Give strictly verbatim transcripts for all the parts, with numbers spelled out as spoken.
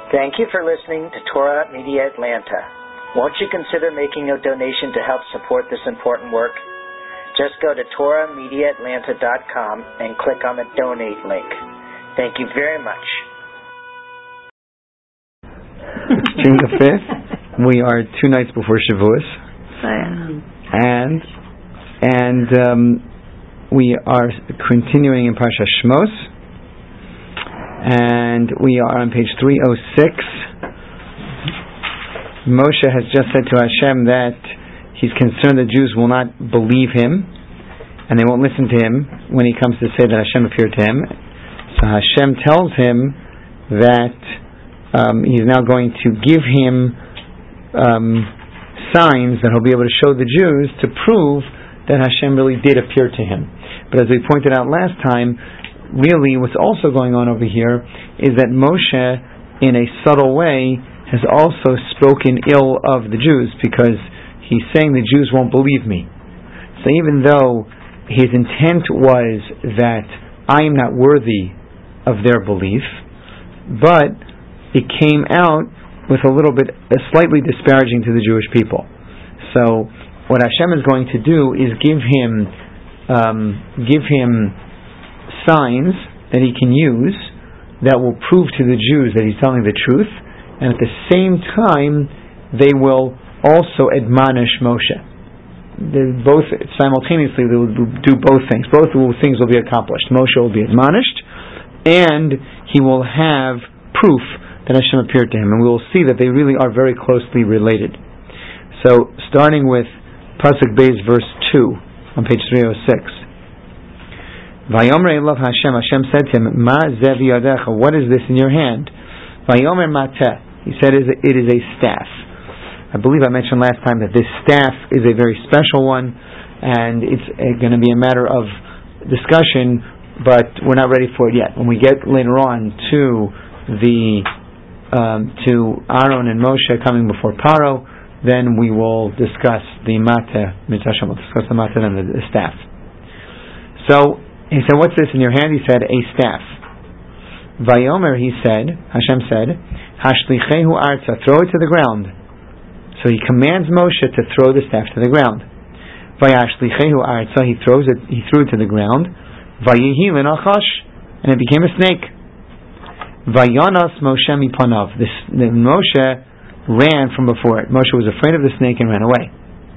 Thank you for listening to Torah Media Atlanta. Won't you consider making a donation to help support this important work? Just go to Torah Media Atlanta dot com and click on the donate link. Thank you very much. June the fifth, we are two nights before Shavuos, and and um, we are continuing in Parashat Shmos. And we are on page three oh six. Moshe has just said to Hashem that he's concerned the Jews will not believe him and they won't listen to him when he comes to say that Hashem appeared to him. So Hashem tells him that um, he's now going to give him um, signs that he'll be able to show the Jews to prove that Hashem really did appear to him. But as we pointed out last time, really what's also going on over here is that Moshe, in a subtle way, has also spoken ill of the Jews, because he's saying the Jews won't believe me. So even though his intent was that I am not worthy of their belief, but it came out with a little bit, uh, slightly disparaging to the Jewish people. So what Hashem is going to do is give him um, give him signs that he can use that will prove to the Jews that he's telling the truth, and at the same time they will also admonish Moshe. They're both simultaneously, they will do both things. Both things will be accomplished. Moshe will be admonished, and he will have proof that Hashem appeared to him, and we will see that they really are very closely related. So, starting with Pasuk Beis, verse two on page three oh six. Vayomer Elav Hashem, Hashem said to him, Ma zev yadecha, what is this in your hand? Vayomer mateh, he said it is a staff. I believe I mentioned last time that this staff is a very special one, and it's going to be a matter of discussion, but we're not ready for it yet. When we get later on to the um, to Aaron and Moshe coming before Paro, then we will discuss the mateh, Mitzvah Hashem, we'll discuss the mateh and the, the staff. So, he said, what's this in your hand? He said, a staff. Vayomer, he said, Hashem said, Hashlichehu arza, throw it to the ground. So he commands Moshe to throw the staff to the ground. Vayashlichehu arza, he throws it, he threw it to the ground. Vayihi l'nachash, and it became a snake. Vayanas Moshe mipanav, this Moshe ran from before it. Moshe was afraid of the snake and ran away.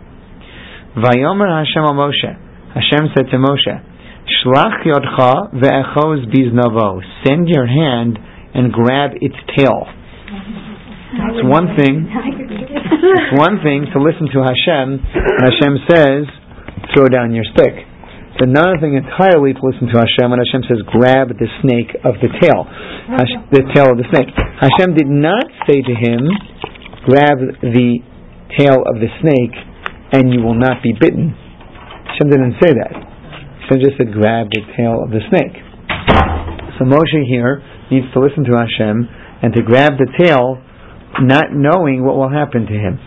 Vayomer Hashem al Moshe, Hashem said to Moshe, Shlach yodcha ve'echoz biznavo. Send your hand and grab its tail. It's one thing. It's one thing to listen to Hashem, and Hashem says, "Throw down your stick." It's another thing entirely to listen to Hashem when Hashem says, "Grab the snake of the tail." Hash- the tail of the snake. Hashem did not say to him, "Grab the tail of the snake, and you will not be bitten." Hashem didn't say that. He just said, grab the tail of the snake. So Moshe here needs to listen to Hashem and to grab the tail, not knowing what will happen to him.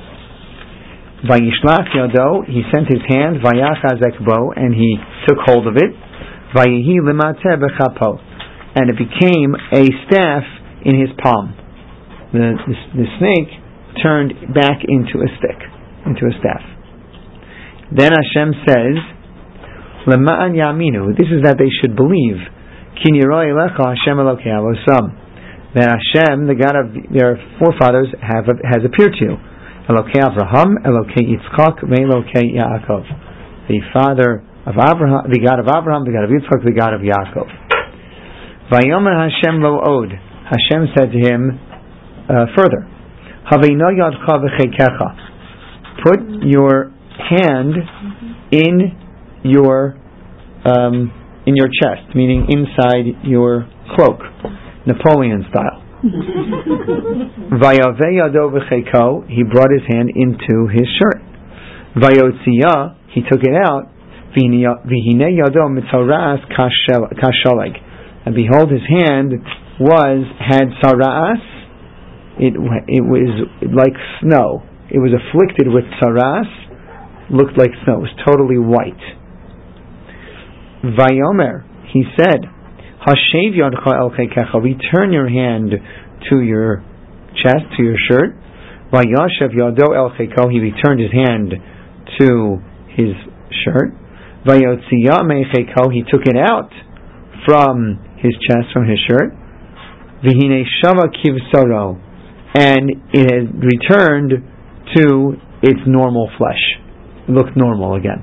Vayishlach yado, he sent his hand, vayachazek bo, and he took hold of it. Vayihi lemateh bechapo, and it became a staff in his palm. The, the, the snake turned back into a stick, into a staff. Then Hashem says, Lema'an yaminu, this is that they should believe. Kin yiroi elecha Hashem Elokei avosam, that Hashem, the God of their forefathers, have has appeared to you. Elokei Avraham, Elokei Yitzchak, Elokei Yaakov, the Father of Abraham, the God of Abraham, the God of Yitzchak, the God of Yaakov. Vayomer Hashem lo od, Hashem said to him uh, further, Haveino yadcha v'chekecha, put your hand in your um, in your chest, meaning inside your cloak, Napoleon style. Vayaveh yado v'cheiko, he brought his hand into his shirt. Vayotziyah, he took it out. V'hine yado mitzaras kashaleg, and behold, his hand was had saras. It it was like snow. It was afflicted with saras. Looked like snow. It was totally white. Vayomer, he said, Hashev yadcha el chekecha, return your hand to your chest, to your shirt. Vayashev yado el cheko, he returned his hand to his shirt. Vayotziya me cheko, he took it out from his chest, from his shirt. V'hine shava kivsaro, and it had returned to its normal flesh. It looked normal again.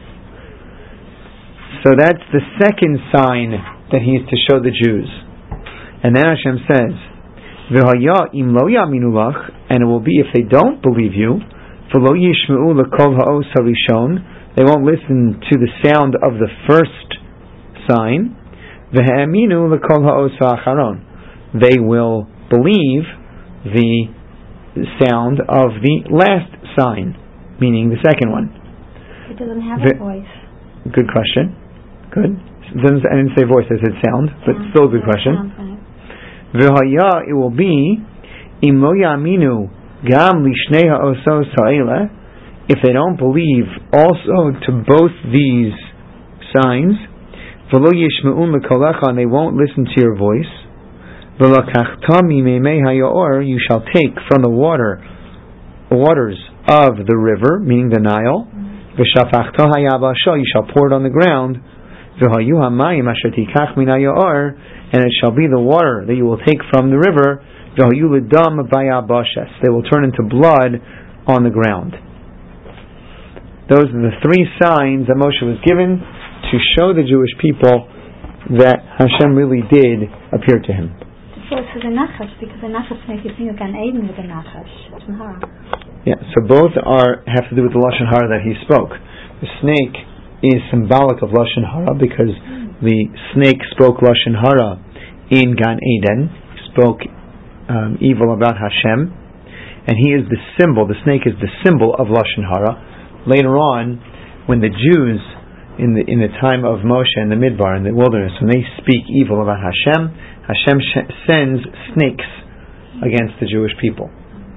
So that's the second sign that he is to show the Jews. And then Hashem says, V'haya im lo yaminu lach, and it will be if they don't believe you, v'lo yishmeu lekol ha'os harishon, they won't listen to the sound of the first sign, v'ha'aminu lekol ha'os ha'acharon, they will believe the sound of the last sign, meaning the second one. It doesn't have v- a voice. Good question. Good. It doesn't, I didn't say voice, I said sound, but yeah, still a good question. V'haya, it will be im lo ya'aminu gam lishnei ha'osos ha'ela, if they don't believe also to both these signs, v'lo yishme'un l'kolecha, and they won't listen to your voice, v'lakachta mimei ha'yor, you shall take from the water waters of the river, meaning the Nile, v'shafachta ha'yabasha, you shall pour it on the ground, v'hayu ha'mayim asher tikach min ha'yor, and it shall be the water that you will take from the river, v'hayu l'dam b'yabashes, they will turn into blood on the ground. Those are the three signs that Moshe was given to show the Jewish people that Hashem really did appear to him. So it's the Nachash, because the Nachash makes you think of Gan Eden with the Nachash. Yeah, so both are have to do with the Lashon Hara that he spoke. The snake is symbolic of Lashon Hara because the snake spoke Lashon Hara in Gan Eden, spoke um, evil about Hashem, and he is the symbol, the snake is the symbol of Lashon Hara. Later on, when the Jews in the in the time of Moshe in the Midbar, in the wilderness, when they speak evil about Hashem, Hashem sh- sends snakes against the Jewish people.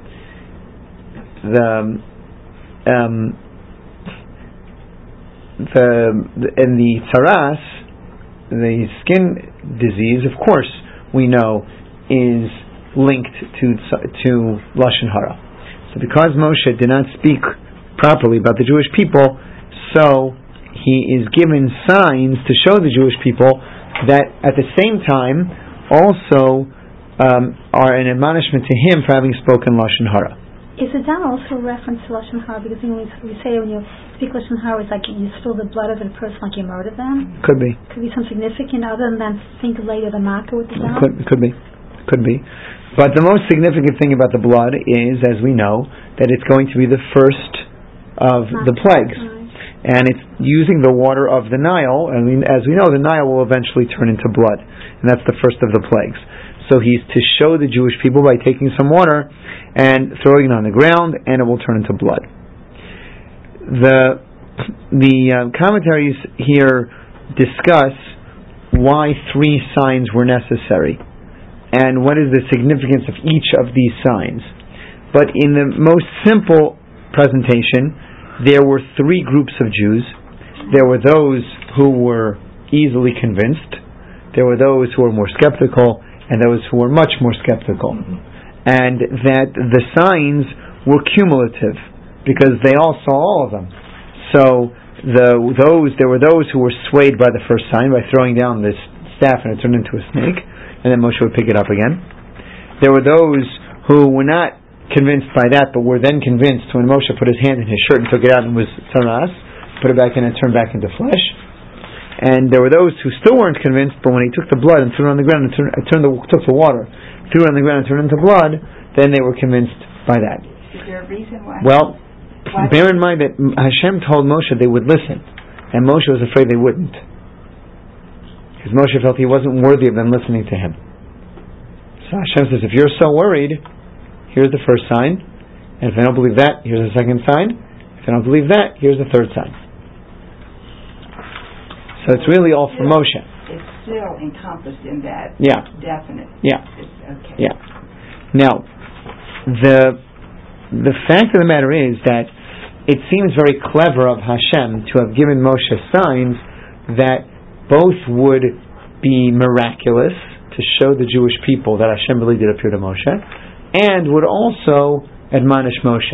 The um, the, the in the tsaras, the skin disease, of course, we know is linked to to Lashon Hara. So because Moshe did not speak properly about the Jewish people, so he is given signs to show the Jewish people that at the same time also um, are an admonishment to him for having spoken Lashon Hara. Is it done also a reference to Lashon Hara? Because you know, we say when you speak Lashon Hara, it's like you spill the blood of a person like you murdered them? Could be. Could be some significant other than think later the makkah with the dam? Could, could be. Could be. But the most significant thing about the blood is, as we know, that it's going to be the first of the plagues, and it's using the water of the Nile. I mean, as we know, the Nile will eventually turn into blood, and that's the first of the plagues. So he's to show the Jewish people by taking some water and throwing it on the ground, and it will turn into blood. The the uh, commentaries here discuss why three signs were necessary, and what is the significance of each of these signs. But in the most simple presentation, there were three groups of Jews. There were those who were easily convinced, there were those who were more skeptical, and those who were much more skeptical. And that the signs were cumulative, because they all saw all of them. So the those there were those who were swayed by the first sign, by throwing down this staff and it turned into a snake, and then Moshe would pick it up again. There were those who were not convinced by that, but were then convinced when Moshe put his hand in his shirt and took it out and was tzaras, put it back in and turned back into flesh. And there were those who still weren't convinced, but when he took the blood and threw it on the ground and turned, turned the, took the water, threw it on the ground and turned it into blood, then they were convinced by that. Is there a reason why? Well, why? Bear in mind that Hashem told Moshe they would listen, and Moshe was afraid they wouldn't, because Moshe felt he wasn't worthy of them listening to him. So Hashem says, if you're so worried, here's the first sign, and if they don't believe that, here's the second sign. If they don't believe that, here's the third sign. So it's really all for Moshe. It's still encompassed in that yeah. definite. Yeah. Okay. Yeah. Now, the the fact of the matter is that it seems very clever of Hashem to have given Moshe signs that both would be miraculous to show the Jewish people that Hashem really did appear to Moshe, and would also admonish Moshe.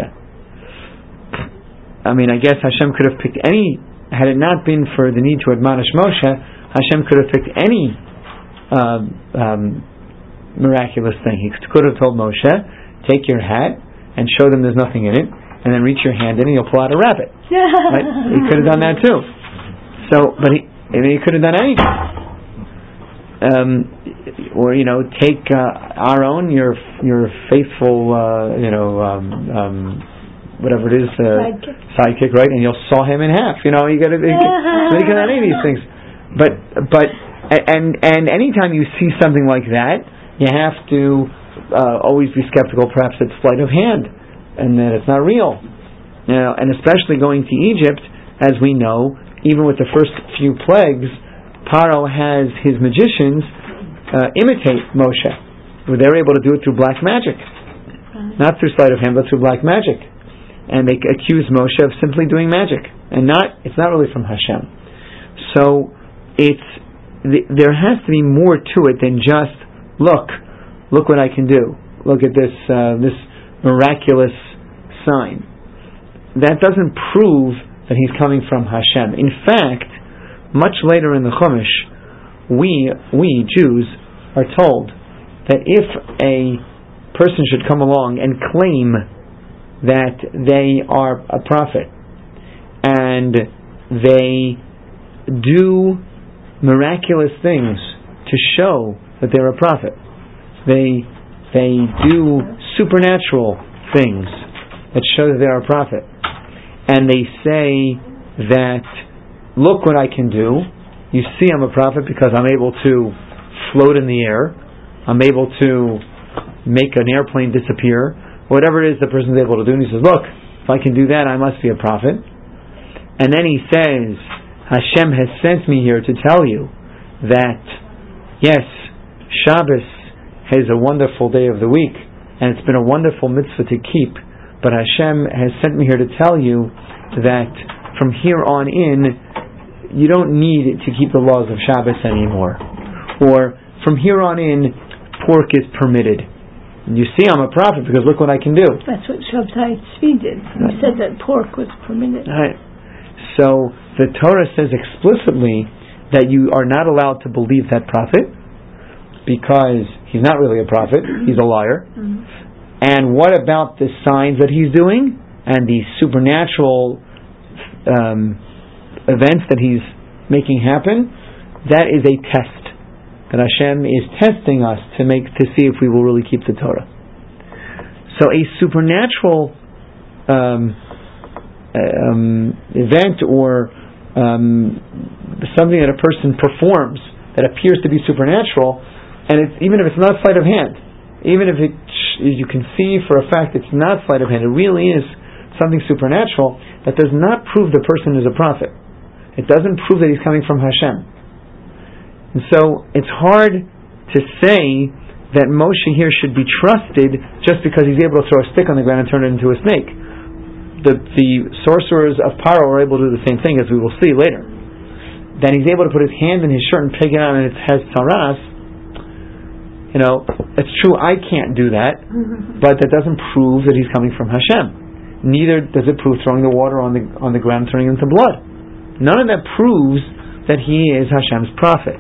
I mean, I guess Hashem could have picked any, had it not been for the need to admonish Moshe, Hashem could have picked any uh, um, miraculous thing. He could have told Moshe, take your hat and show them there's nothing in it, and then reach your hand in and you'll pull out a rabbit. Right? He could have done that too. So, but he, I mean, he could have done anything. Um, or you know, take uh, Aaron, your your faithful, uh, you know, um, um, whatever it is, uh, sidekick. sidekick, right? And you'll saw him in half. You know, you got to. You can do any of these things. But but and and anytime you see something like that, you have to uh, always be skeptical. Perhaps it's sleight of hand, and that it's not real. You know, and especially going to Egypt, as we know, even with the first few plagues, Paro has his magicians uh, imitate Moshe. They're able to do it through black magic, not through sleight of hand, but through black magic. And they accuse Moshe of simply doing magic, and not it's not really from Hashem. So it's th- there has to be more to it than just look, look what I can do. Look at this uh, this miraculous sign. That doesn't prove that he's coming from Hashem. In fact, much later in the Chumash, we we Jews are told that if a person should come along and claim that they are a prophet and they do miraculous things to show that they're a prophet, they they do supernatural things that show that they're a prophet, and they say that, look what I can do. You see I'm a prophet because I'm able to float in the air. I'm able to make an airplane disappear. Whatever it is the person's able to do. And he says, look, if I can do that, I must be a prophet. And then he says, Hashem has sent me here to tell you that, yes, Shabbos is a wonderful day of the week, and it's been a wonderful mitzvah to keep. But Hashem has sent me here to tell you that from here on in, you don't need to keep the laws of Shabbos anymore. Or, from here on in, pork is permitted. And you see I'm a prophet because look what I can do. That's what Shabtai Tzvi did. He said that pork was permitted. Right. So, the Torah says explicitly that you are not allowed to believe that prophet because he's not really a prophet, he's a liar. Mm-hmm. And what about the signs that he's doing and the supernatural um, events that he's making happen? That is a test. That Hashem is testing us to make to see if we will really keep the Torah. So a supernatural um, um, event or um, something that a person performs that appears to be supernatural, and it's, even if it's not sleight of hand, even if it, you can see for a fact it's not sleight of hand, it really is something supernatural, that does not prove the person is a prophet. It doesn't prove that he's coming from Hashem. And so it's hard to say that Moshe here should be trusted just because he's able to throw a stick on the ground and turn it into a snake. The, the sorcerers of Paro are able to do the same thing, as we will see later. Then he's able to put his hand in his shirt and pick it out and it has taras. You know, it's true I can't do that, but that doesn't prove that he's coming from Hashem. Neither does it prove throwing the water on the on the ground and turning it into blood. None of that proves that he is Hashem's prophet.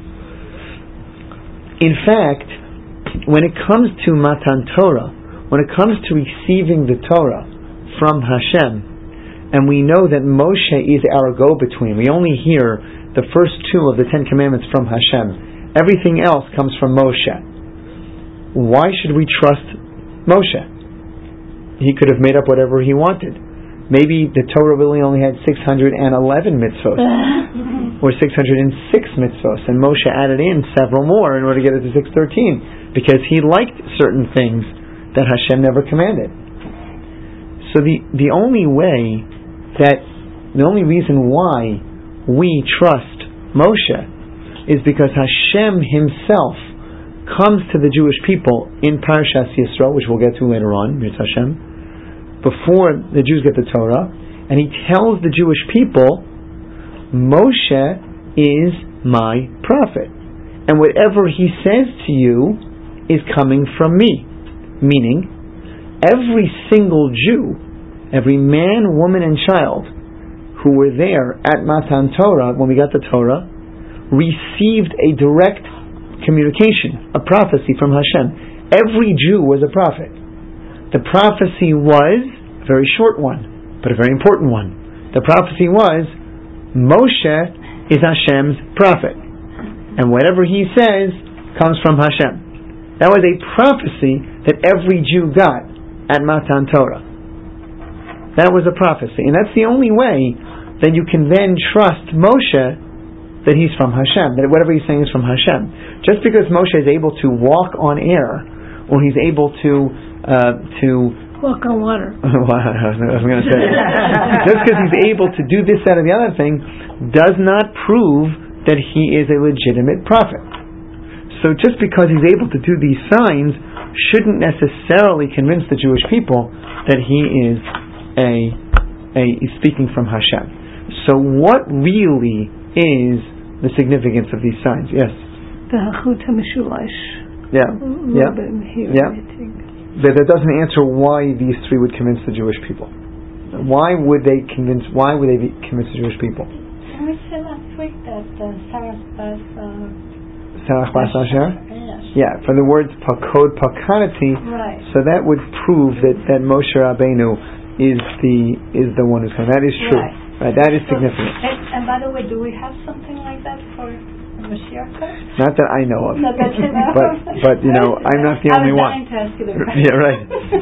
In fact, when it comes to Matan Torah, when it comes to receiving the Torah from Hashem, and we know that Moshe is our go-between, we only hear the first two of the Ten Commandments from Hashem. Everything else comes from Moshe. Why should we trust Moshe? He could have made up whatever he wanted. Maybe the Torah really only had six hundred eleven mitzvot, or six hundred six mitzvot, and Moshe added in several more in order to get it to six thirteen, because he liked certain things that Hashem never commanded. So the, the only way that, the only reason why we trust Moshe is because Hashem himself comes to the Jewish people in Parashas Yisro, which we'll get to later on, Mirz Hashem, before the Jews get the Torah, and he tells the Jewish people, Moshe is my prophet. and whatever he says to you is coming from me. Meaning, every single Jew, every man, woman, and child who were there at Matan Torah, when we got the Torah, received a direct communication, a prophecy from Hashem. Every Jew was a prophet. The prophecy was a very short one, but a very important one. The prophecy was, Moshe is Hashem's prophet, and whatever he says comes from Hashem. That was a prophecy that every Jew got at Matan Torah. That was a prophecy, and that's the only way that you can then trust Moshe that he's from Hashem, that whatever he's saying is from Hashem. Just because Moshe is able to walk on air, or he's able to uh, to walk on water. I was going to say, just because he's able to do this, that, and the other thing, does not prove that he is a legitimate prophet. So just because he's able to do these signs shouldn't necessarily convince the Jewish people that he is a, a he's speaking from Hashem. So what really is the significance of these signs? Yes. The Hachut HaMeshulash. Yeah. Yeah. Yeah. That, that doesn't answer why these three would convince the Jewish people. Why would they convince? Why would they be, convince the Jewish people? Can we say last week that uh, Sarah Bas Sarach Bas Asher? Yes. Yeah, from the words Pakod Pakanati. Right. So that would prove that, that Moshe Rabbeinu is the is the one who's coming. That is true. Right. Right, that is So, significant. And, and by the way, do we have something like that for Mashiach? Not that I know of. Not that you know. But but you know, I'm not the only one. I was dying to ask you the question. Yeah, right.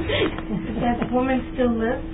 That woman still lives?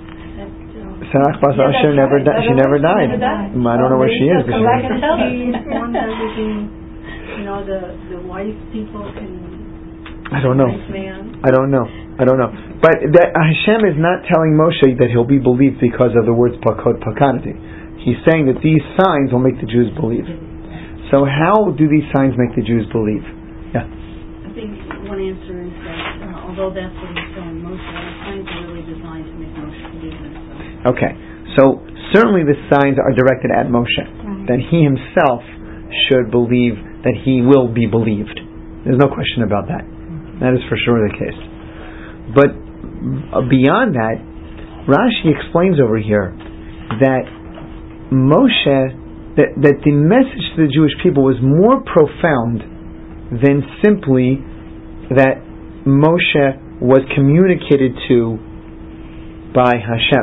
Sarach Bas Yeah, Asher that's never right. died. She never died. Never died. I don't know where she is. So But I she, can tell her. She's one that we can, you know, the the white people can. I don't know. Nice man. I don't know. I don't know. But that Hashem is not telling Moshe that he'll be believed because of the words Pakod Pakanati. He's saying that these signs will make the Jews believe. So how do these signs make the Jews believe? Yeah. I think one answer is that uh, although that's what he's telling Moshe, the signs are really designed to make Moshe believe in himself. Okay. So certainly the signs are directed at Moshe. Right. That he himself should believe that he will be believed. There's no question about that. That is for sure the case. But beyond that, Rashi explains over here that Moshe, that, that the message to the Jewish people was more profound than simply that Moshe was communicated to by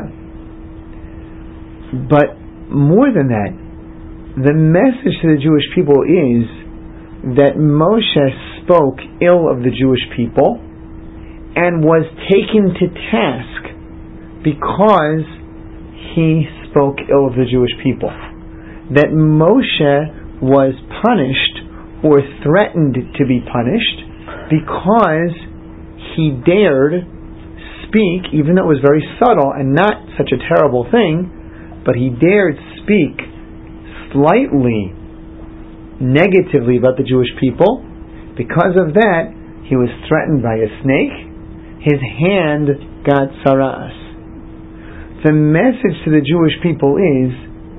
Hashem. But more than that, the message to the Jewish people is that Moshe spoke ill of the Jewish people and was taken to task because he spoke ill of the Jewish people. That Moshe was punished or threatened to be punished because he dared speak, even though it was very subtle and not such a terrible thing, but he dared speak slightly negatively about the Jewish people. Because of that, he was threatened by a snake. His hand got saras. The message to the Jewish people is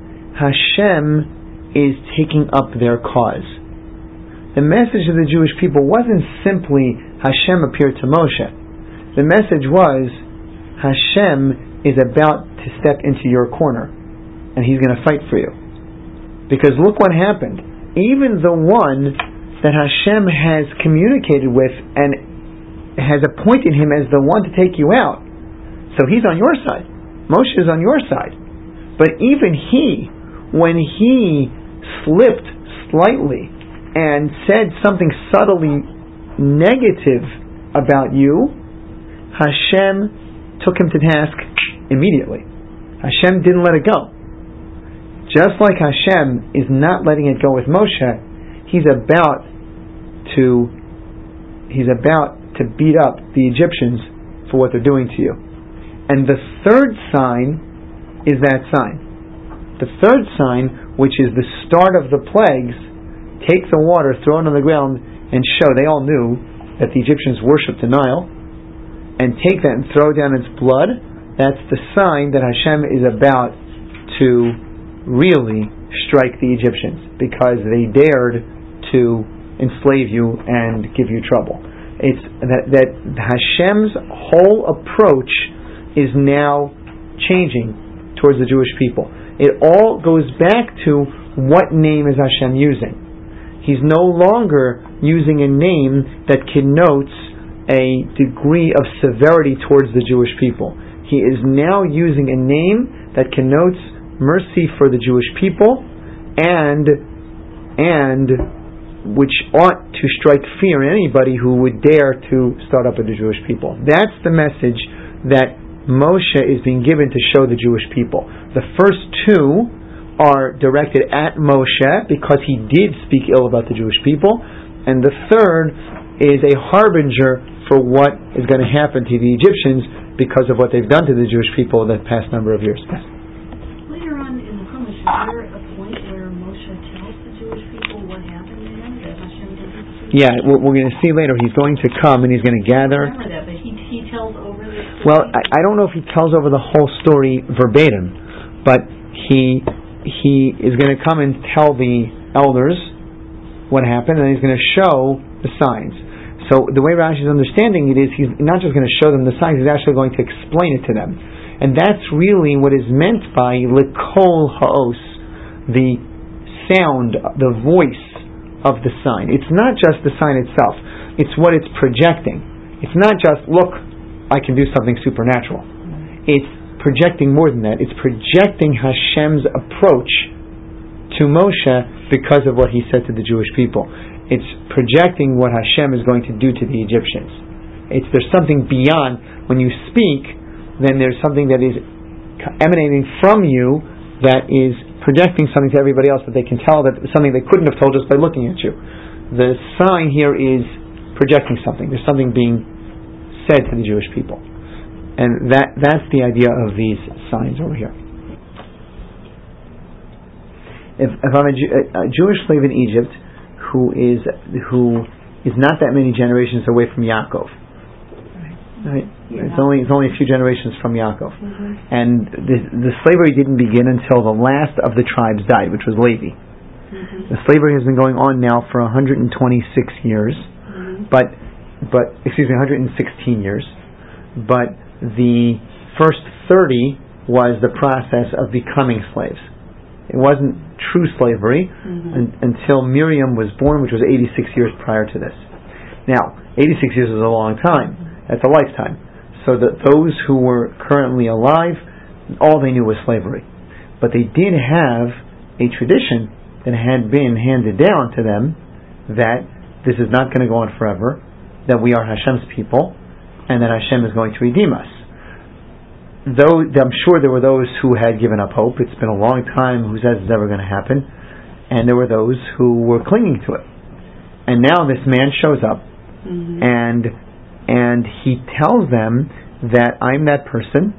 Hashem is taking up their cause. The message to the Jewish people wasn't simply Hashem appeared to Moshe. The message was Hashem is about to step into your corner and he's going to fight for you. Because look what happened. Even the one that Hashem has communicated with and has appointed him as the one to take you out, so he's on your side. Moshe is on your side. But even he, when he slipped slightly and said something subtly negative about you, Hashem took him to task immediately. Hashem didn't let it go. Just like Hashem is not letting it go with Moshe, he's about to he's about to beat up the Egyptians for what they're doing to you. And the third sign is that sign. The third sign, which is the start of the plagues, take the water, throw it on the ground, and show they all knew that the Egyptians worshipped the Nile, and take that and throw down its blood. That's the sign that Hashem is about to really strike the Egyptians, because they dared to enslave you and give you trouble. It's that, that Hashem's whole approach is now changing towards the Jewish people. It all goes back to what name is Hashem using. He's no longer using a name that connotes a degree of severity towards the Jewish people. He is now using a name that connotes mercy for the Jewish people and and which ought to strike fear in anybody who would dare to start up with the Jewish people. That's the message that Moshe is being given to show the Jewish people. The first two are directed at Moshe because he did speak ill about the Jewish people, and the third is a harbinger for what is going to happen to the Egyptians because of what they've done to the Jewish people in the past number of years. Later on in the Chumash, is there a point where Moshe tells the Jewish people what happened to him that Hashem didn't? Yeah, we're, we're going to see later. He's going to come and he's going to gather. I remember that, but he he tells over the story. Well, I, I don't know if he tells over the whole story verbatim, but he he is going to come and tell the elders what happened, and he's going to show the signs. So the way Rashi is understanding it is he's not just going to show them the signs, he's actually going to explain it to them. And that's really what is meant by L'kol ha'os, the sound, the voice of the sign. It's not just the sign itself, it's what it's projecting. It's not just, look, I can do something supernatural. It's projecting more than that. It's projecting Hashem's approach to Moshe because of what he said to the Jewish people. It's projecting what Hashem is going to do to the Egyptians. It's there's something beyond. When you speak, then there's something that is emanating from you that is projecting something to everybody else that they can tell that something they couldn't have told just by looking at you. The sign here is projecting something. There's something being said to the Jewish people. And that that's the idea of these signs over here. If, if I'm a, Jew, a Jewish slave in Egypt who is who is not that many generations away from Yaakov, right? Yeah. It's only it's only a few generations from Yaakov, mm-hmm. and the, the slavery didn't begin until the last of the tribes died, which was Levi. Mm-hmm. The slavery has been going on now for one hundred twenty-six years, mm-hmm. but but excuse me, one hundred sixteen years, but the first thirty was the process of becoming slaves. It wasn't true slavery mm-hmm. un- until Miriam was born, which was eighty-six years prior to this. Now, eighty-six years is a long time. That's a lifetime. So that those who were currently alive, all they knew was slavery. But they did have a tradition that had been handed down to them that this is not going to go on forever, that we are Hashem's people, and that Hashem is going to redeem us. Though I'm sure there were those who had given up hope. It's been a long time who says it's ever going to happen, and there were those who were clinging to it. And now this man shows up, mm-hmm. and and he tells them that I'm that person,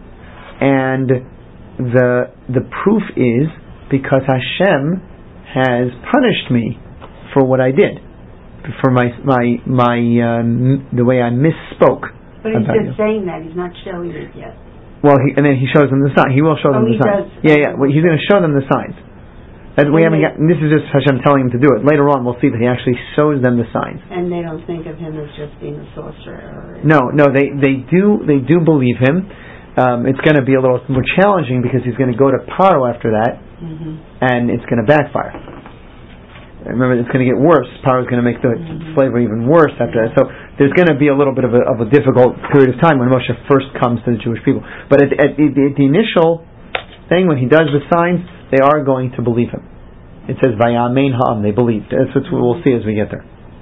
and the the proof is because Hashem has punished me for what I did, for my my my uh, the way I misspoke. But he's about just you. saying that, he's not showing it yet. Well, he, and then he shows them the sign. He will show them oh, the signs. Does. Yeah, yeah. Well, he's going to show them the signs. And we haven't got, this is just Hashem telling him to do it. Later on, we'll see that he actually shows them the signs. And they don't think of him as just being a sorcerer. Or no, no. They they do they do believe him. Um, it's going to be a little more challenging because he's going to go to Paro after that, mm-hmm. and it's going to backfire. Remember, it's going to get worse. Paro's going to make the mm-hmm. slavery even worse after that. So there's going to be a little bit of a, of a difficult period of time when Moshe first comes to the Jewish people. But at, at, at, the, at the initial thing, when he does the signs, they are going to believe him. It says, Vayamein ha'am, they believed. That's what we'll see as we get there.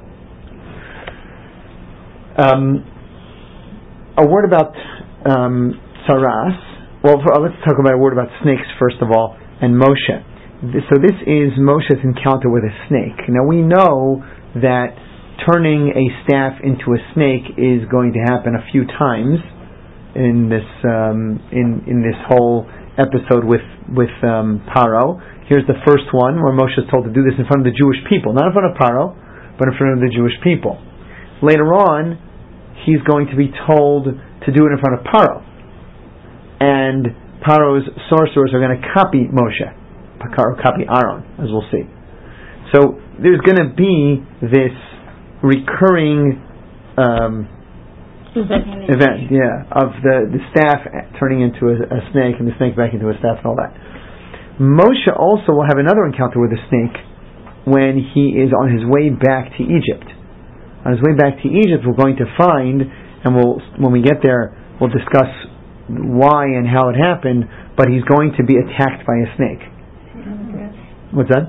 Um, a word about um, Saras. Well, for, let's talk about a word about snakes first of all, and Moshe. So this is Moshe's encounter with a snake. Now we know that turning a staff into a snake is going to happen a few times in this um, in in this whole episode with with um, Paro. Here's the first one where Moshe is told to do this in front of the Jewish people, not in front of Paro, but in front of the Jewish people. Later on, he's going to be told to do it in front of Paro, and Paro's sorcerers are going to copy Moshe. Copy Aaron, as we'll see. So there's going to be this recurring um, event, event, yeah, of the, the staff turning into a, a snake and the snake back into a staff and all that. Moshe also will have another encounter with the snake when he is on his way back to Egypt. On his way back to Egypt, we're going to find, and we'll when we get there, we'll discuss why and how it happened, but he's going to be attacked by a snake. What's that?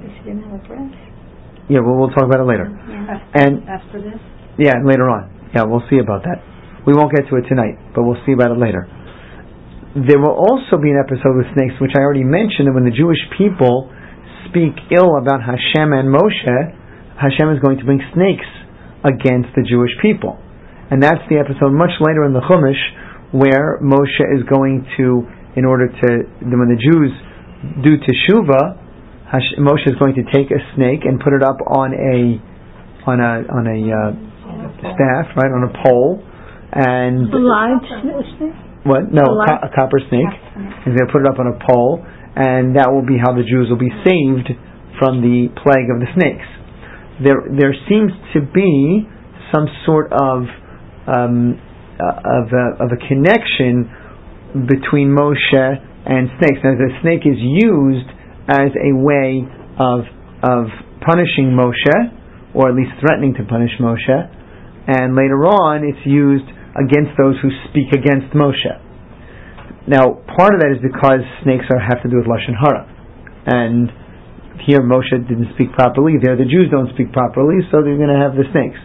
Yeah, well, we'll talk about it later. Yeah. And after this? Yeah, later on. Yeah, we'll see about that. We won't get to it tonight, but we'll see about it later. There will also be an episode with snakes, which I already mentioned, that when the Jewish people speak ill about Hashem and Moshe, Hashem is going to bring snakes against the Jewish people. And that's the episode much later in the Chumash, where Moshe is going to, in order to, when the Jews do teshuvah, Moshe is going to take a snake and put it up on a on a on a uh, staff, right, on a pole, and a live snake. What? No, a, co- a copper snake. He's going to put it up on a pole, and that will be how the Jews will be saved from the plague of the snakes. There, there seems to be some sort of um, uh, of a, of a connection between Moshe and snakes. Now, the snake is used as a way of of punishing Moshe, or at least threatening to punish Moshe, and later on it's used against those who speak against Moshe. Now, part of that is because snakes are, have to do with Lashon Hara, and here Moshe didn't speak properly, there the Jews don't speak properly, so they're going to have the snakes.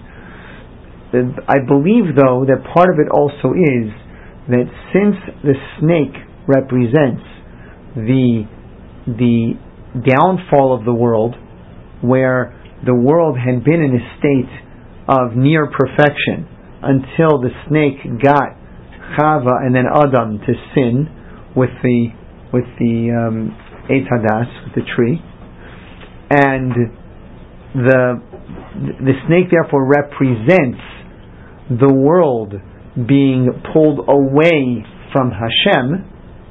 I believe, though, that part of it also is that since the snake represents the the downfall of the world, where the world had been in a state of near perfection until the snake got Chava and then Adam to sin with the with the um, Eitz Hadas, with the tree, and the the snake therefore represents the world being pulled away from Hashem.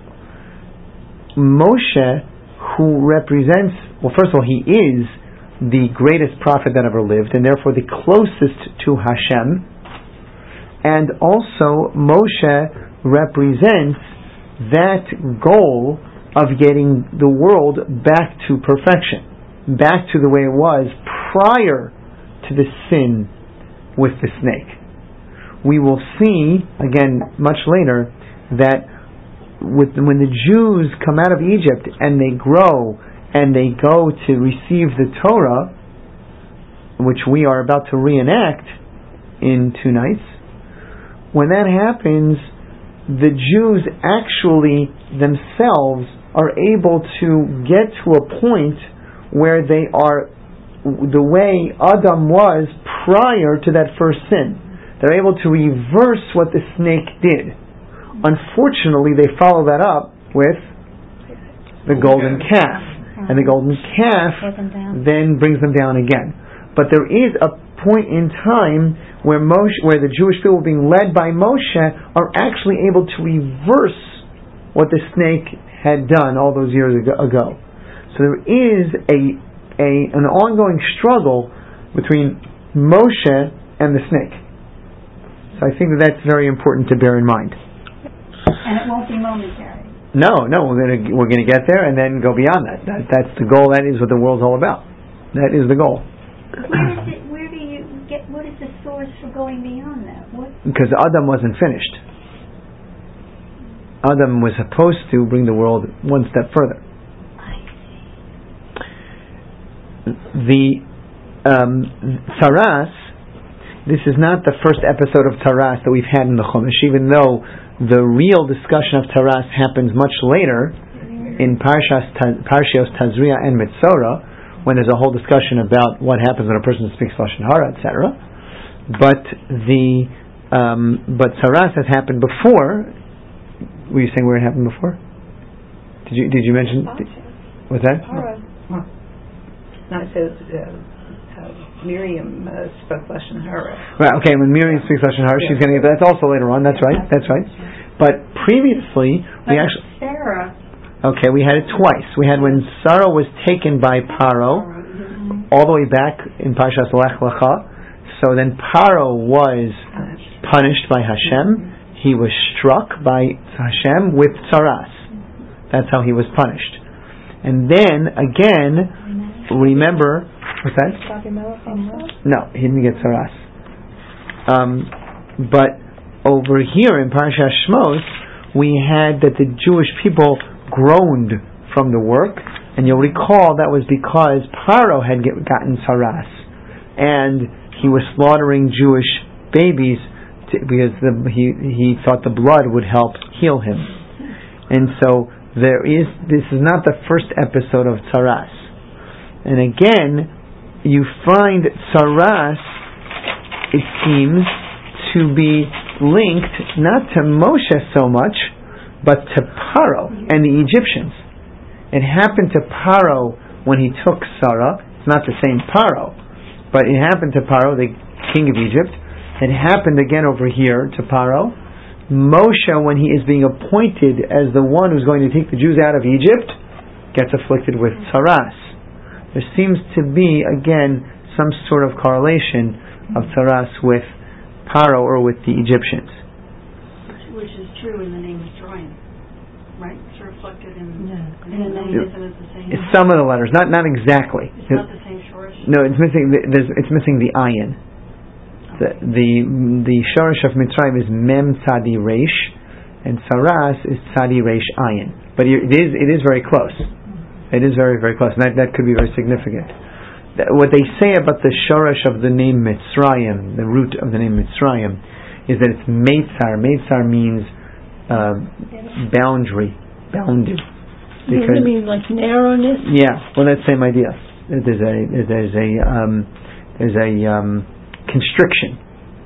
Moshe, who represents, well, first of all, he is the greatest prophet that ever lived, and therefore the closest to Hashem. And also, Moshe represents that goal of getting the world back to perfection, back to the way it was prior to the sin with the snake. We will see, again, much later, that with, when the Jews come out of Egypt and they grow and they go to receive the Torah, which we are about to reenact in two nights, when that happens, the Jews actually themselves are able to get to a point where they are the way Adam was prior to that first sin. They're able to reverse what the snake did. Unfortunately, they follow that up with the golden calf. And the golden calf then brings them down again. But there is a point in time where Moshe, where the Jewish people being led by Moshe are actually able to reverse what the snake had done all those years ago. So there is a, a an ongoing struggle between Moshe and the snake. So I think that that's very important to bear in mind. And it won't be momentary. No, no, we're gonna we're gonna get there and then go beyond that. that. That's the goal. That is what the world's all about. That is the goal. Where is it? Where do you get? What is the source for going beyond that? What? Because Adam wasn't finished. Adam was supposed to bring the world one step further. The um, Taras. This is not the first episode of Taras that we've had in the Chumash, even though the real discussion of Taras happens much later in Parshas Parshios Tazria and Metzora, when there's a whole discussion about what happens when a person speaks Lashon Hara, et cetera. But the um, but Taras has happened before. Were you saying where it happened before? Did you did you mention? Did, what's that? No, no it says. Uh, Miriam uh, spoke Lashon Hara. Right. Okay. When Miriam speaks Lashon Hara, she's going to get. That's also later on. That's right. That's right. But previously, we actually. Sarah. Okay, we had it twice. We had when Sarah was taken by Paro, all the way back in Parshas Lech Lecha. So then Paro was punished by Hashem. He was struck by Hashem with tsaras. That's how he was punished. And then again, remember, what's that? No, he didn't get tsaras. Um, but over here in Parashat Shmos, we had that the Jewish people groaned from the work, and you'll recall that was because Paro had get, gotten tsaras, and he was slaughtering Jewish babies to, because the, he he thought the blood would help heal him. And so there is this is not the first episode of tsaras. And again, you find tsaras, it seems, to be linked not to Moshe so much, but to Paro and the Egyptians. It happened to Paro when he took Sarah. It's not the same Paro, but it happened to Paro, the king of Egypt. It happened again over here to Paro. Moshe, when he is being appointed as the one who's going to take the Jews out of Egypt, gets afflicted with tsaras. There seems to be, again, some sort of correlation of tsaras with Paro or with the Egyptians. Which is true in the name of Mitzrayim, right? It's reflected in, Yeah. in the name, isn't it the same? It's some of the letters, not not exactly. It's not the same shorish? No, it's missing. The, there's, it's missing the ayin. The the the shorish of Mitzrayim is mem tzadi reish, and tsaras is tzadi reish ayin. But it is it is very close. It is very very close, and that that could be very significant. What they say about the shorish of the name Mitzrayim, the root of the name Mitzrayim, is that it's Meitzar. Meitzar means uh, boundary, bounded. Because it means like narrowness? Yeah, well, that same idea. There's a there's a um, there's a um, constriction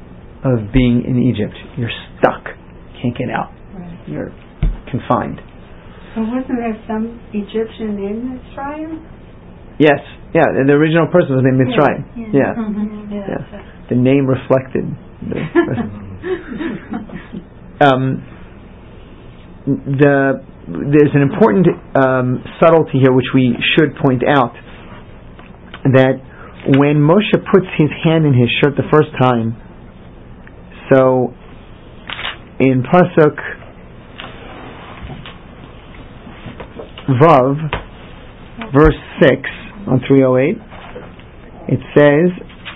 of being in Egypt. You're stuck, can't get out. Right. You're confined. But wasn't there some Egyptian in Mitzrayim? Yes, yeah. The original person was named Mitzrayim. Yeah. Yeah, yeah. Mm-hmm. yeah. yeah. The name reflected. The, um, the there's an important um, subtlety here which we should point out, that when Moshe puts his hand in his shirt the first time, so in Pasuk Vav, verse six on three oh eight, it says,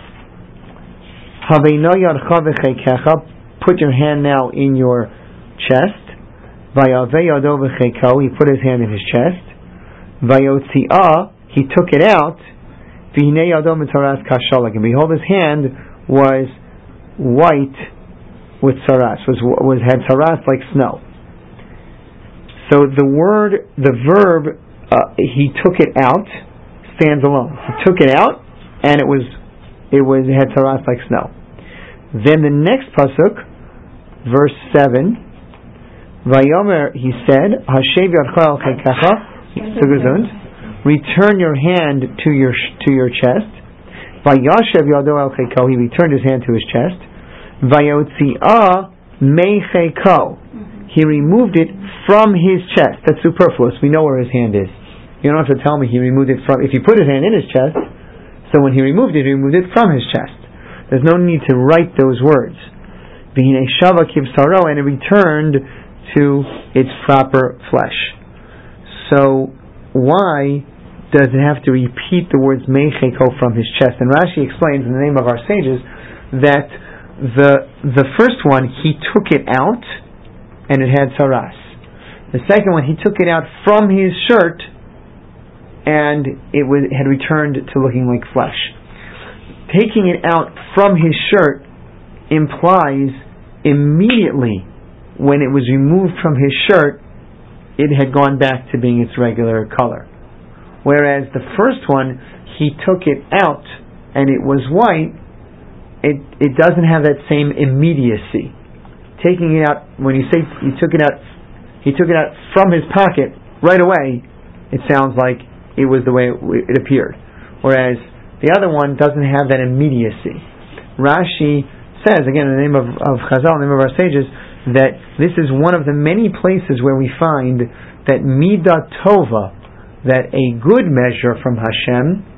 Haveino yadcha v'cheikecha, put your hand now in your chest. Vayavei yado v'cheiko, he put his hand in his chest. Vayotzi'ah, he took it out. V'hinei yado mitzaras kashalak, and behold, his hand was white with tzaras, was was had tzaras like snow. So the word, the verb, uh, he took it out, stands alone. He took it out, and it was it was it had tzaras like snow. Then the next pasuk, verse seven, Vayomer, he said, Hashev yadcha al cheikecha, return your hand to your to your chest. Vayashev yado al cheiko, he returned his hand to his chest. Vayotzi'ah mei cheiko, he removed it from his chest. That's superfluous. We know where his hand is. You don't have to tell me he removed it from. If he put his hand in his chest, so when he removed it, he removed it from his chest. There's no need to write those words. V'hinei shava kivsaro, and it returned to its proper flesh. So why does it have to repeat the words mei cheiko from his chest? And Rashi explains in the name of our sages that the the first one, he took it out and it had tzaras. The second one, he took it out from his shirt and it was had returned to looking like flesh. Taking it out from his shirt implies immediately when it was removed from his shirt, it had gone back to being its regular color. Whereas the first one, he took it out and it was white, it it doesn't have that same immediacy. Taking it out, when you say he took it out, he took it out from his pocket right away, it sounds like it was the way it, it appeared. Whereas the other one doesn't have that immediacy. Rashi says, again in the name of, of Chazal, in the name of our sages, that this is one of the many places where we find that midah tova, that a good measure from Hashem,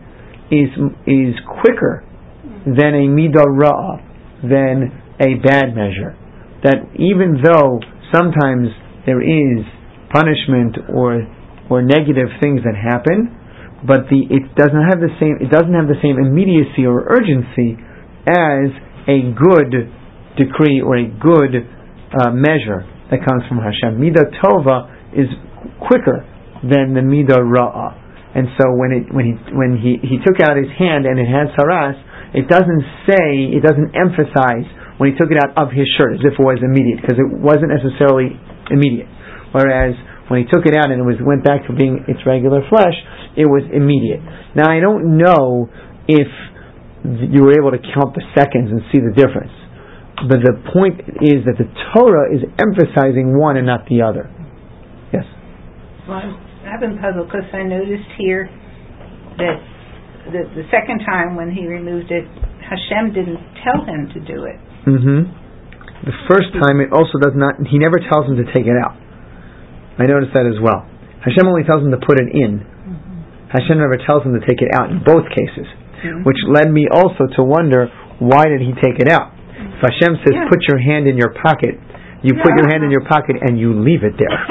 is is quicker than a midah ra'ah, than a bad measure. That even though sometimes there is punishment or or negative things that happen, but the it doesn't have the same it doesn't have the same immediacy or urgency as a good decree or a good uh, measure that comes from Hashem. Midah tova is quicker than the midah ra'ah, and so when it when he when he, he took out his hand and it had saras, it doesn't say, it doesn't emphasize when he took it out of his shirt as if it was immediate, because it wasn't necessarily immediate. Whereas when he took it out and it was went back to being its regular flesh, it was immediate. Now I don't know if you were able to count the seconds and see the difference, but the point is that the Torah is emphasizing one and not the other. Yes? Well, I've been puzzled because I noticed here that the, the second time when he removed it, Hashem didn't tell him to do it. Mm-hmm. The first time it also does not, he never tells him to take it out. I noticed that as well. Hashem only tells him to put it in. Mm-hmm. Hashem never tells him to take it out in both cases, mm-hmm. which led me also to wonder, why did he take it out? If Hashem says, yeah. put your hand in your pocket, you yeah. put your hand in your pocket and you leave it there.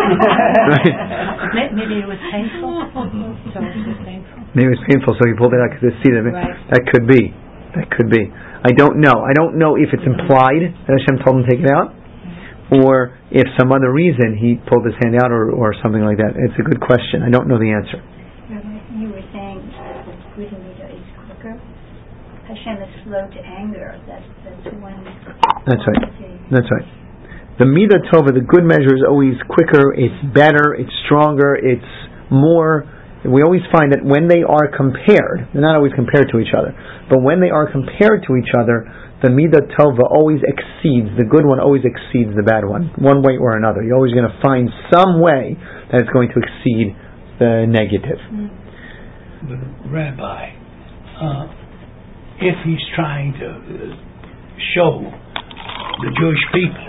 Right? Maybe it was painful. So it was painful. Maybe it was painful, so he pulled it out because he see that. Right. That could be. That could be. I don't know. I don't know if it's implied that Hashem told him to take it out, or if some other reason he pulled his hand out, or, or something like that. It's a good question. I don't know the answer. You were saying that good midah is quicker. Hashem is slow to anger. That's that's one. That's right. That's right. The midah tova, the good measure, is always quicker. It's better. It's stronger. It's more. We always find that when they are compared, they're not always compared to each other, but when they are compared to each other, the midah tova always exceeds, the good one always exceeds the bad one, one way or another. You're always going to find some way that it's going to exceed the negative. But Rabbi, uh, if he's trying to uh, show the Jewish people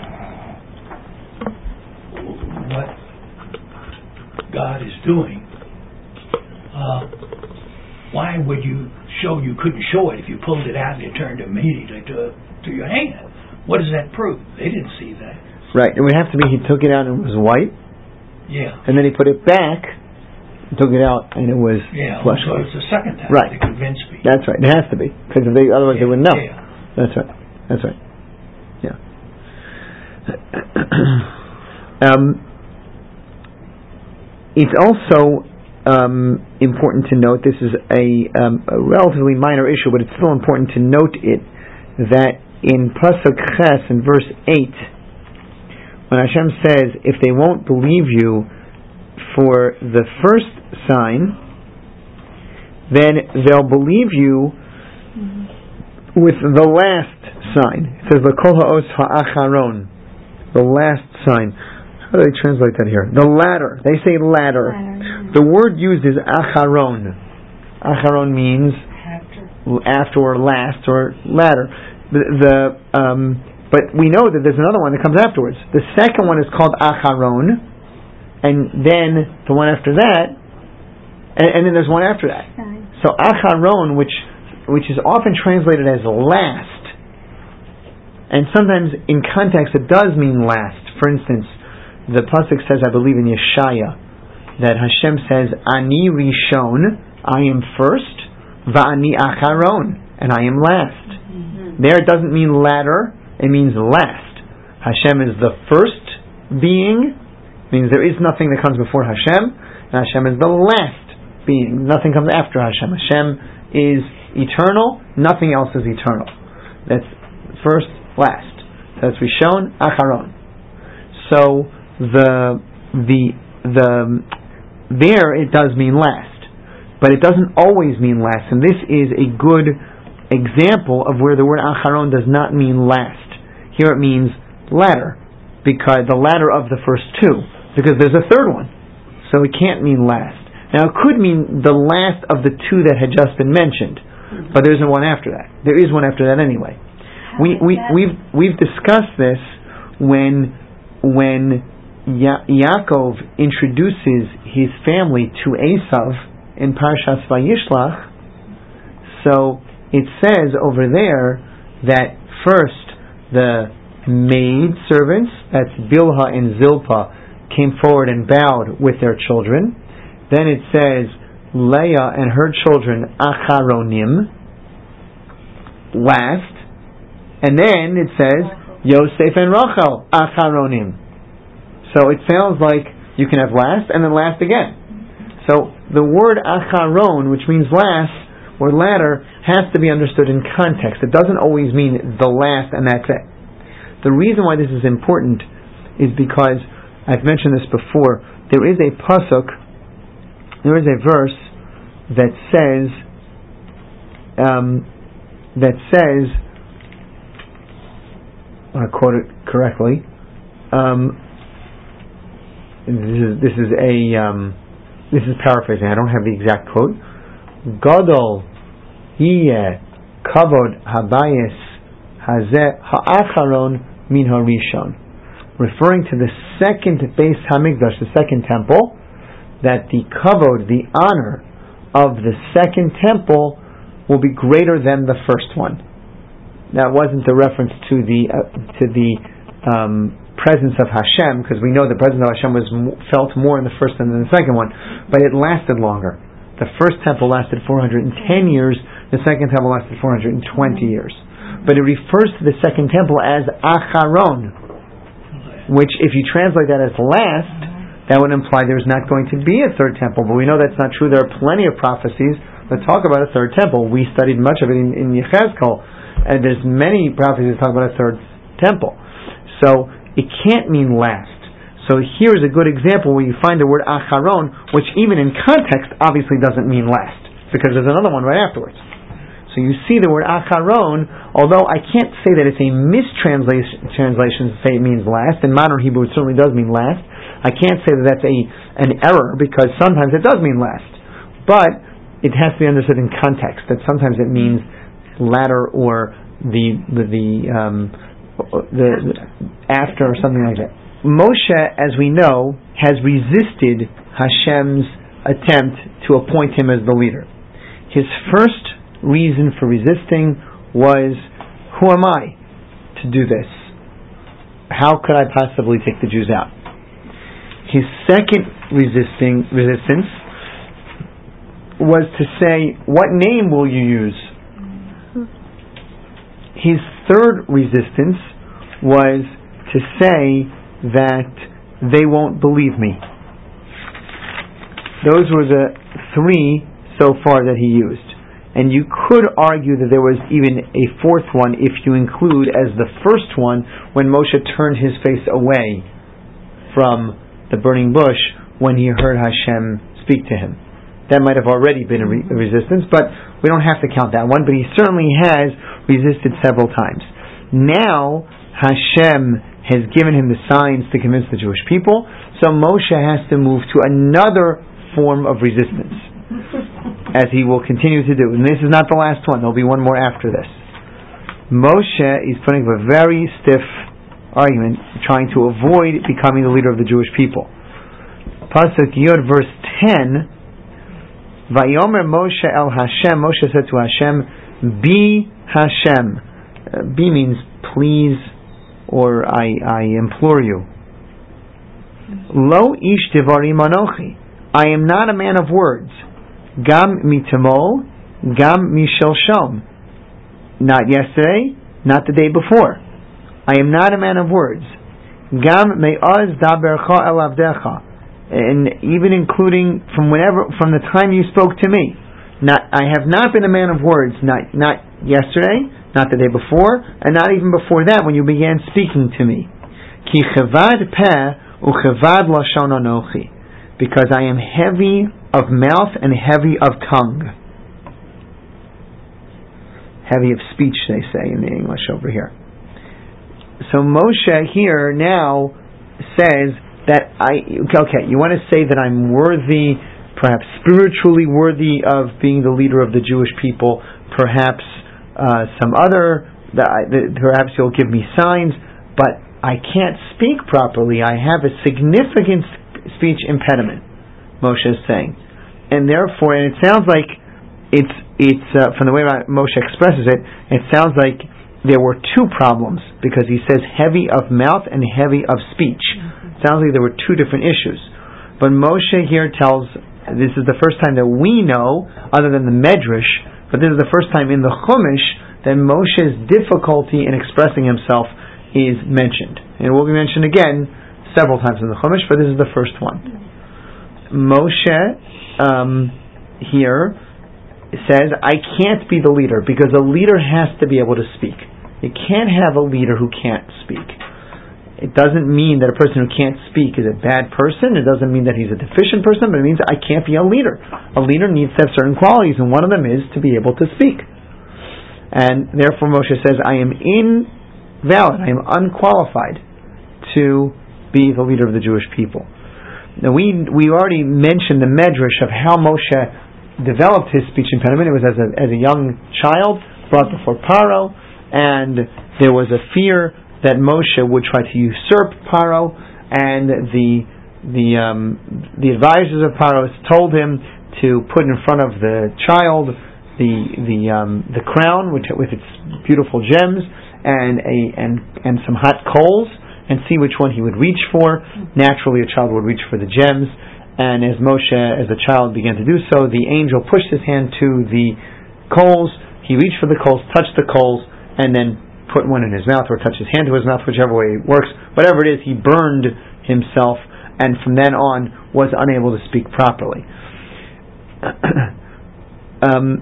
what God is doing, Uh, why would you show you couldn't show it if you pulled it out and it turned immediately to to your hand? What does that prove? They didn't see that. Right. It would have to be he took it out and it was white. Yeah. And then he put it back, took it out, and it was yeah, flesh. So it's the second time right. they convinced me. That's right. It has to be, because if they, otherwise yeah. they wouldn't know. Yeah. That's right. That's right. Yeah. um, it's also Um, important to note, this is a, um, a relatively minor issue, but it's still important to note it, that in Pasuk Ches, in verse eight, when Hashem says, if they won't believe you for the first sign, then they'll believe you with the last sign. It says, L'kol ha'os ha'acharon, the last sign. How do they translate that here? The latter. They say ladder. ladder. The word used is acharon. Acharon means after, after or last or ladder. The, the um, but we know that there's another one that comes afterwards. The second one is called acharon, and then the one after that, and, and then there's one after that. So acharon, which which is often translated as last, and sometimes in context it does mean last. For instance, the pasuk says, I believe in Yeshaya, that Hashem says, Ani Rishon, I am first, Va'ani Acharon, and I am last. Mm-hmm. There it doesn't mean latter, it means last. Hashem is the first being, means there is nothing that comes before Hashem, and Hashem is the last being. Nothing comes after Hashem. Hashem is eternal, nothing else is eternal. That's first, last. That's Rishon, Acharon. So, the the the there it does mean last, but it doesn't always mean last, and this is a good example of where the word acharon does not mean last. Here it means latter, because the latter of the first two, because there's a third one, so it can't mean last. Now it could mean the last of the two that had just been mentioned, but there isn't one after that. There is one after that anyway. We we we've we've discussed this when when Ya- Yaakov introduces his family to Esav in Parshas Vayishlach. So it says over there that first the maid servants, that's Bilhah and Zilpah, came forward and bowed with their children. Then it says Leah and her children Acharonim, last. And then it says Yosef and Rachel Acharonim. So it sounds like you can have last and then last again. So the word Acharon, which means last or latter, has to be understood in context. It doesn't always mean the last and that's it. The reason why this is important is because I've mentioned this before. There is a pasuk, there is a verse that says um, that says, I quote it correctly. Um, this is this is a um, this is paraphrasing. I don't have the exact quote. Gadol yeh kavod habayis hazeh ha'acharon min harishon, referring to the second Beis Hamikdash, the second temple, that the kavod, the honor of the second temple, will be greater than the first one. That wasn't a reference to the uh, to the um, presence of Hashem, because we know the presence of Hashem was m- felt more in the first than in the second one, but it lasted longer. The first temple lasted four hundred ten years, the second temple lasted four hundred twenty years. But it refers to the second temple as Acharon, which if you translate that as last, that would imply there's not going to be a third temple, but we know that's not true. There are plenty of prophecies that talk about a third temple. We studied much of it in, in Yechezkel, and there's many prophecies that talk about a third temple. So it can't mean last. So here's a good example where you find the word Acharon, which even in context obviously doesn't mean last, because there's another one right afterwards. So you see the word Acharon, although I can't say that it's a mistranslation translation to say it means last. In modern Hebrew it certainly does mean last. I can't say that that's a an error, because sometimes it does mean last. But it has to be understood in context, that sometimes it means latter or the the, the um the, the after or something like that. Moshe, as we know, has resisted Hashem's attempt to appoint him as the leader. His first reason for resisting was, who am I to do this? How could I possibly take the Jews out? His second resisting resistance was to say, what name will you use? His third resistance was to say that they won't believe me. Those were the three so far that he used. And you could argue that there was even a fourth one if you include as the first one when Moshe turned his face away from the burning bush when he heard Hashem speak to him. That might have already been a, re- a resistance, but we don't have to count that one. But he certainly has resisted several times. Now Hashem has given him the signs to convince the Jewish people, so Moshe has to move to another form of resistance, as he will continue to do. And this is not the last one. There'll be one more after this. Moshe is putting up a very stiff argument, trying to avoid becoming the leader of the Jewish people. Pasuk Yod, verse ten, Vayomer Moshe el Hashem, Moshe said to Hashem, Be Hashem. Uh, be means please, or I, I implore you. Lo ish devarim anochi. I am not a man of words. Gam mitamol, gam mishelshom. Not yesterday, not the day before. I am not a man of words. Gam me'az dabercha el avdecha. And even including from whenever, from the time you spoke to me. Not, I have not been a man of words, not, not yesterday, not the day before, and not even before that when you began speaking to me. Ki chevad peh uchevad lashon anochi. Because I am heavy of mouth and heavy of tongue. Heavy of speech, they say in the English over here. So Moshe here now says that I, okay, you want to say that I'm worthy, perhaps spiritually worthy of being the leader of the Jewish people, perhaps uh, some other, that I, that perhaps you'll give me signs, but I can't speak properly. I have a significant speech impediment, Moshe is saying. And therefore, and it sounds like it's it's uh, from the way Moshe expresses it, it sounds like there were two problems, because he says heavy of mouth and heavy of speech. It sounds like there were two different issues. But Moshe here tells, this is the first time that we know, other than the Medrash, but this is the first time in the Chumash that Moshe's difficulty in expressing himself is mentioned. And it will be mentioned again several times in the Chumash, but this is the first one. Moshe um, here says, I can't be the leader, because a leader has to be able to speak. You can't have a leader who can't speak. It doesn't mean that a person who can't speak is a bad person. It doesn't mean that he's a deficient person, but it means I can't be a leader. A leader needs to have certain qualities, and one of them is to be able to speak. And therefore Moshe says, I am invalid, I am unqualified to be the leader of the Jewish people. Now we we already mentioned the Medrash of how Moshe developed his speech impediment. It was as a, as a young child, brought before Paro, and there was a fear that Moshe would try to usurp Paro, and the the um, the advisors of Paro told him to put in front of the child the the um, the crown, which with its beautiful gems, and a and and some hot coals, and see which one he would reach for. Naturally, a child would reach for the gems, and as Moshe, as the child began to do so, the angel pushed his hand to the coals. He reached for the coals, touched the coals, and then put one in his mouth or touch his hand to his mouth, whichever way it works. Whatever it is, he burned himself, and from then on was unable to speak properly. um,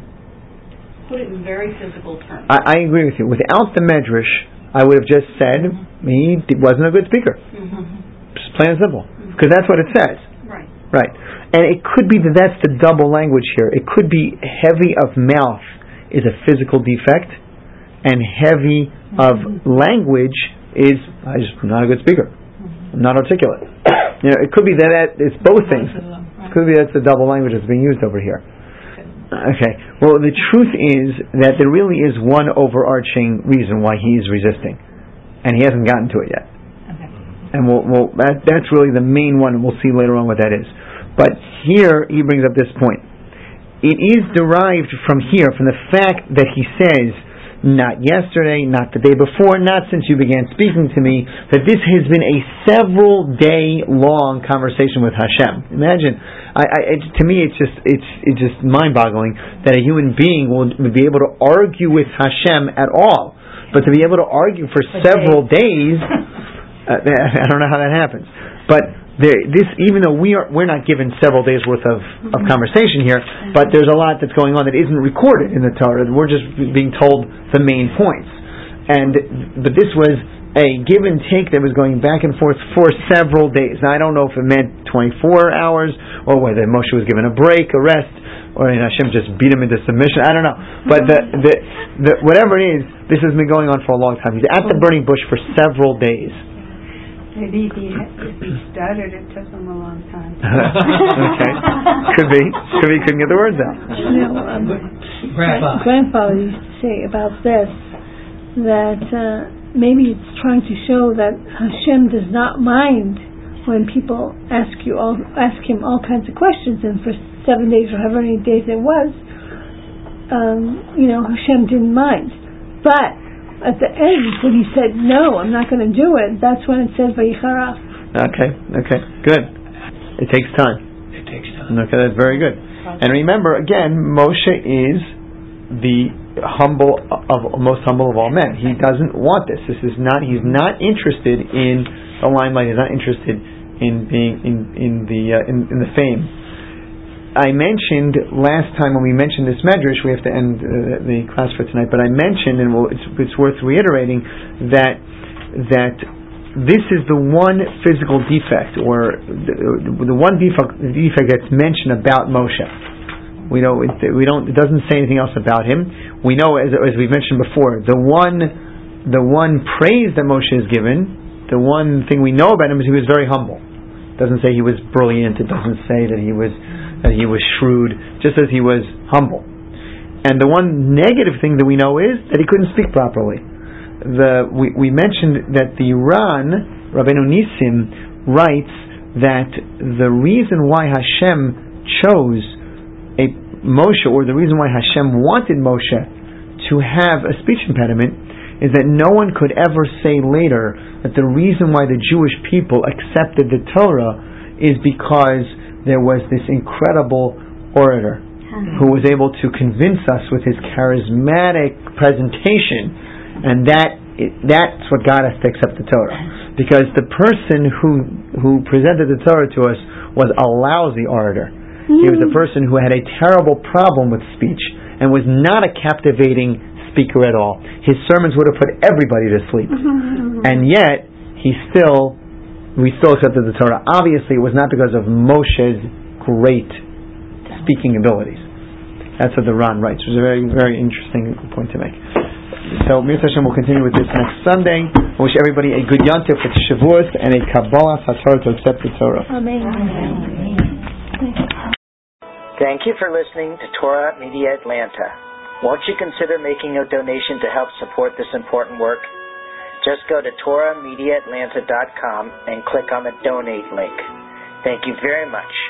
Put it in very physical terms. I, I agree with you. Without the Medrash, I would have just said mm-hmm. he wasn't a good speaker. Mm-hmm. Just plain and simple. Because mm-hmm. that's what it says. Right. Right. And it could be that that's the double language here. It could be heavy of mouth is a physical defect, and heavy of language is I'm just not a good speaker. I'm not articulate. You know, it could be that, that it's both things. It could be that's the double language that's being used over here. Okay. Well, the truth is that there really is one overarching reason why he is resisting, and he hasn't gotten to it yet. Okay. And we'll, we'll, that, that's really the main one, and we'll see later on what that is. But here he brings up this point. It is derived from here, from the fact that he says, not yesterday, not the day before, not since you began speaking to me, that this has been a several day long conversation with Hashem. Imagine, I, I, it, to me it's just it's it's just mind boggling that a human being will, will be able to argue with Hashem at all, but to be able to argue for several days, uh, I don't know how that happens. But there, this, even though we are, we're not given several days worth of, of conversation here, but there's a lot that's going on that isn't recorded in the Torah. We're just being told the main points. And but this was a give and take that was going back and forth for several days. Now I don't know if it meant twenty-four hours, or whether Moshe was given a break, a rest, or Hashem just beat him into submission. I don't know. But the, the, the, whatever it is, this has been going on for a long time. He's at the burning bush for several days. Maybe if he, if he stuttered, it took him a long time. Okay. Could be. Could be he couldn't get the words out. You know, um, my grandfather used to say about this that uh, maybe it's trying to show that Hashem does not mind when people ask you all, ask him all kinds of questions, and for seven days or however many days it was, um, you know, Hashem didn't mind. But at the end, when he said, no, I'm not going to do it, that's when it says, Vayicharach. Okay, okay, good. It takes time. It takes time. Okay, that's very good. And remember, again, Moshe is the humble of most humble of all men. He doesn't want this. This is not. He's not interested in the limelight. He's not interested in being in in the uh, in, in the fame. I mentioned last time when we mentioned this medrash, we have to end uh, the class for tonight, but I mentioned, and we'll, it's, it's worth reiterating, that that this is the one physical defect, or the, the one defect, defect that's mentioned about Moshe. We know it, we don't. It doesn't say anything else about him. We know, as, as we've mentioned before, the one the one praise that Moshe is given, the one thing we know about him is he was very humble. It doesn't say he was brilliant. It doesn't say that he was. that he was shrewd, just as he was humble. And the one negative thing that we know is that he couldn't speak properly. The we, we mentioned that the Ran, Rabbeinu Nissim, writes that the reason why Hashem chose a Moshe, or the reason why Hashem wanted Moshe to have a speech impediment, is that no one could ever say later that the reason why the Jewish people accepted the Torah is because there was this incredible orator who was able to convince us with his charismatic presentation, and that that's what got us to accept the Torah. Because the person who who presented the Torah to us was a lousy orator. Mm. He was a person who had a terrible problem with speech and was not a captivating speaker at all. His sermons would have put everybody to sleep. Mm-hmm. And yet, he still, we still accepted the Torah. Obviously, it was not because of Moshe's great speaking abilities. That's what the Ran writes. It was a very, very interesting point to make. So, Mir Hashem will continue with this next Sunday. I wish everybody a good Yontif with Shavuos and a Kabbalah HaTorah to accept the Torah. Amen. Thank you for listening to Torah Media Atlanta. Won't you consider making a donation to help support this important work? Just go to Torah Media Atlanta dot com and click on the donate link. Thank you very much.